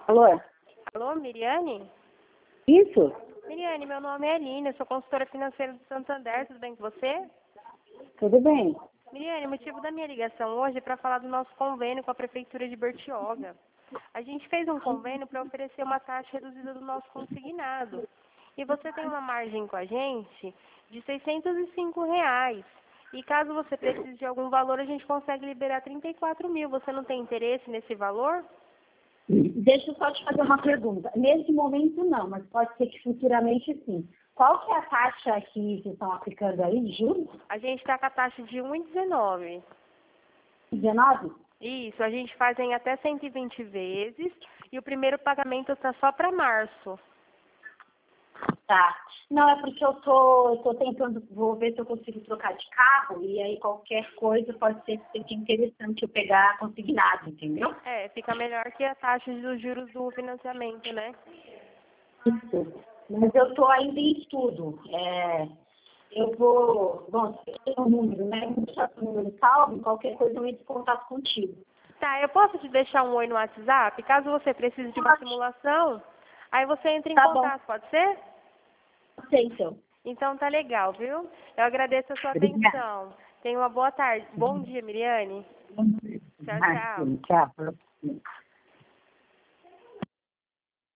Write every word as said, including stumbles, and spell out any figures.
Alô? Alô, Miriane? Isso? Miriane, meu nome é Aline, eu sou consultora financeira do Santander, tudo bem com você? Tudo bem? Miriane, o motivo da minha ligação hoje é para falar do nosso convênio com a Prefeitura de Bertioga. A gente fez um convênio para oferecer uma taxa reduzida do nosso consignado. E você tem uma margem com a gente de seiscentos e cinco reais. E caso você precise de algum valor, a gente consegue liberar trinta e quatro mil. Você não tem interesse nesse valor? Deixa eu só te fazer uma pergunta. Nesse momento não, mas pode ser que futuramente sim. Qual que é a taxa que vocês estão aplicando aí, de juros? A gente está com a taxa de um vírgula dezenove. dezenove? Isso, a gente faz em até cento e vinte vezes e o primeiro pagamento está só para março. Tá. Não, é porque eu tô, eu tô tentando, vou ver se eu consigo trocar de carro e aí qualquer coisa pode ser que seja interessante eu pegar consignado, entendeu? É, fica melhor que a taxa dos juros do financiamento, né? Isso. Mas eu tô ainda em estudo. É, eu vou, bom, se tem um número, né? Vou deixar o número salvo, qualquer coisa eu entro em contato contigo. Tá, eu posso te deixar um oi no WhatsApp? Caso você precise de uma Pode. simulação, aí você entra em Tá bom. contato, pode ser? Sei, então. Então tá legal, viu? Eu agradeço a sua Obrigada. atenção. Tenha uma boa tarde. Bom dia, Miriane. Tchau, Ah, tchau. sim, tchau.